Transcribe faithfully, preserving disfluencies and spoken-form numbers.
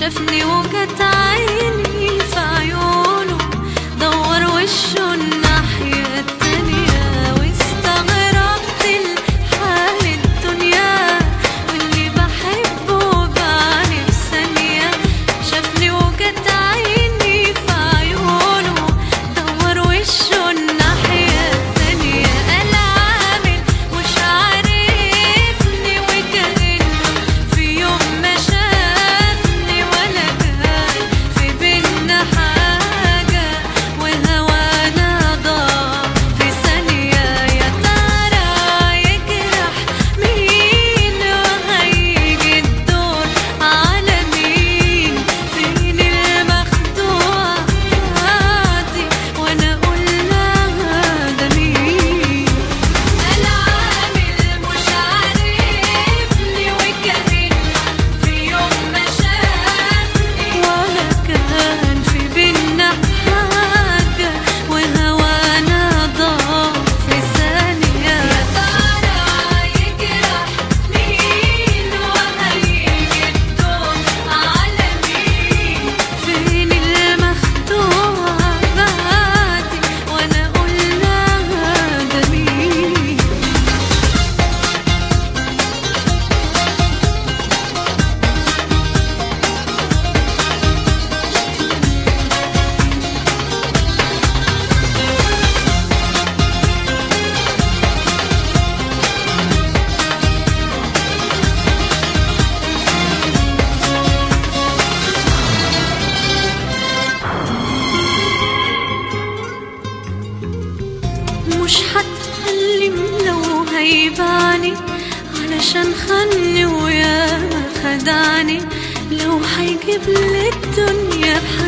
شافني وجت عيني في عيونه، دور وشه الناحية التانية، واستغربت الحال الدنيا واللي بحبه بعاني في ثانية. شافني وجت عيني في عيونه، دور وشه الناحية التانية، قال عامل مش عارفني وكأنه في يوم ما شافني ولا كان في بينا حاجة، وهوانا ضاع في ثانية. يا ترى يجرح مين وهيجي الدور على مين؟ فين المخدوع عادي وانا اقول لها ده مين؟ قال عامل مش عارفني وكأنه في يوم ما شافني ولا كان في بينا حاجة، وهوانا ضاع في ثانية. يا ترى يجرح مين وهيجي الدور على مين؟ فين المخدوع بعدي وانا اقول لها ده مين؟ مش هتكلم لو هيبعني، علشان خاني وياما خدعني، لو هيجيب لي الدنيا بحق